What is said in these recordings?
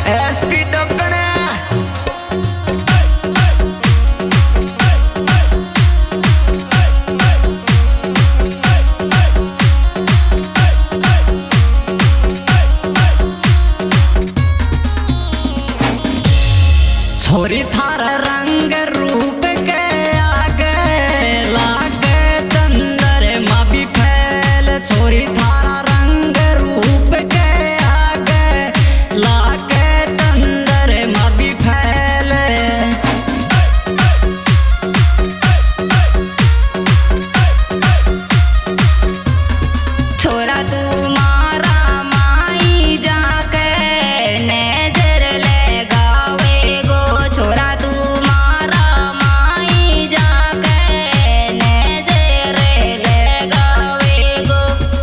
SP डकणे छोरी थारा रंग रूप के आगे लागे चंद्रमा भी फैल। छोरी थारा रंग रूप के आगे लागे चंद्रमा भी फैल। छोरा तू मारा माई जाके नजर लगावे गो। छोरा तू मारा माई जाके नजर लगावे गो।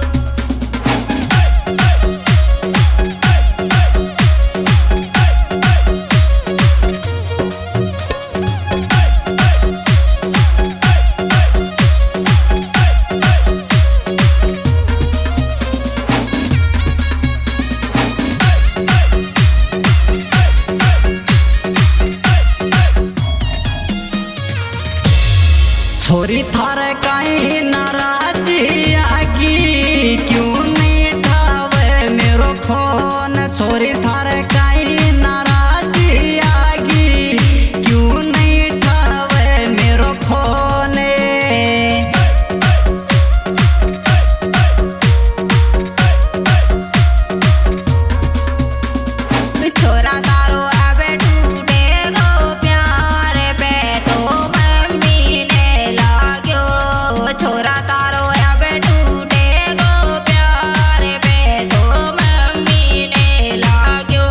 छोरी थारे कहीं नाराजी आगी क्यों नहीं ठावे मेरो फोन। छोरी थारे कहीं नाराजी आगी क्यों नहीं ठावे मेरो फोन। छोरा तारो अबे टूटे गो प्यार पे तो मम्मी ने लाग्यो। छोरा तारो अबे टूटे गो प्यार पे तो मम्मी ने लाग्यो।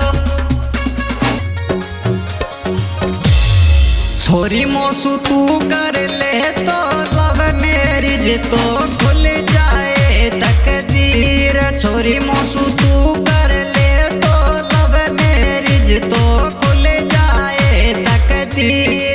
छोरी मोसू तू कर ले तो लव मैरिज तो खुल जाए तकदीर। छोरी मोसू तू कर ले तो लव मैरिज तो खुल जाए तकदीर।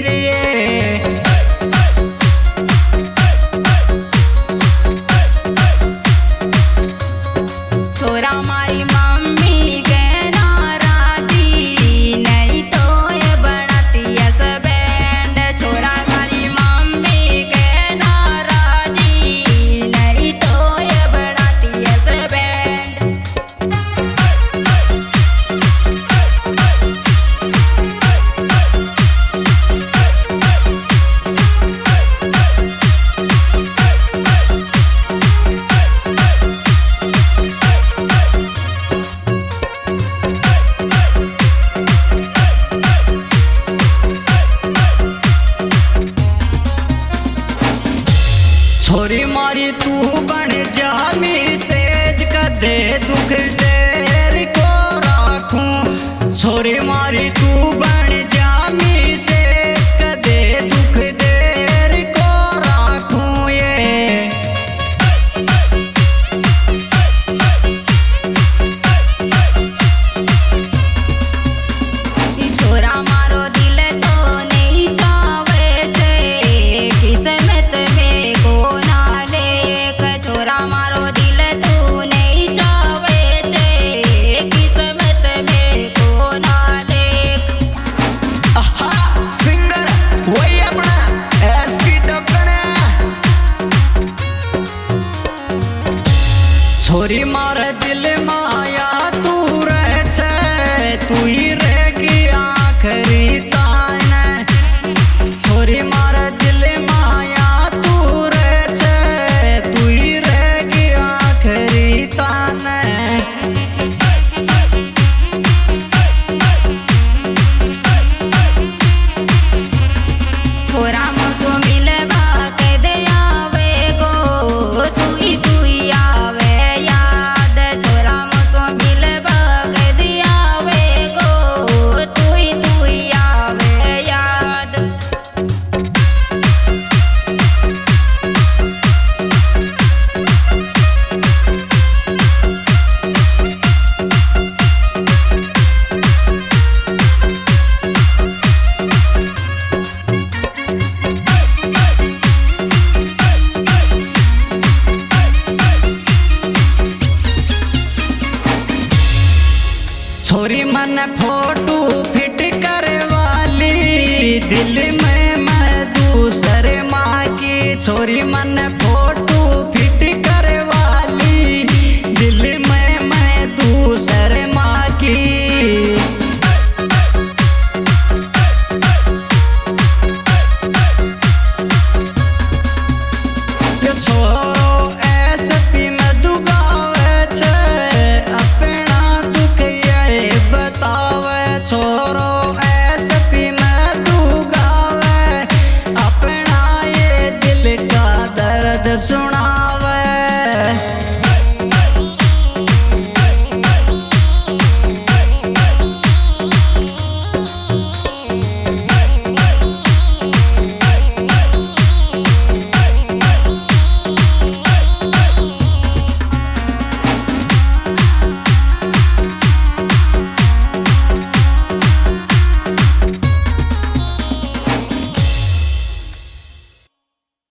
छोरा मारी मम्मी के नाराजी नहीं तो ये बनाती है बैंड। छोरा मारी मम्मी के नाराजी नहीं तो ये बनाती है बैंड। छोरी मारी तू बन जा सेज कदे दुख देर को राखूं। छोरी मारी तू बन जा सेज कदे दुख देर को राखूं। ये छोरा मारो दिल तो नहीं चावे थे किस्मत में को ना लेक। छोरा मारो दिल तू नहीं चावे थे किस्मत में को ना लेक। छोरी मन फोटो फिट करे वाली दिल में मैं दूसरे माँ की छोरी मन फोटो फिट करे वाली दिल में मैं दूसरे माँ की छोरो एसपी में दुगावे छे अपना दुख ये बतावे छो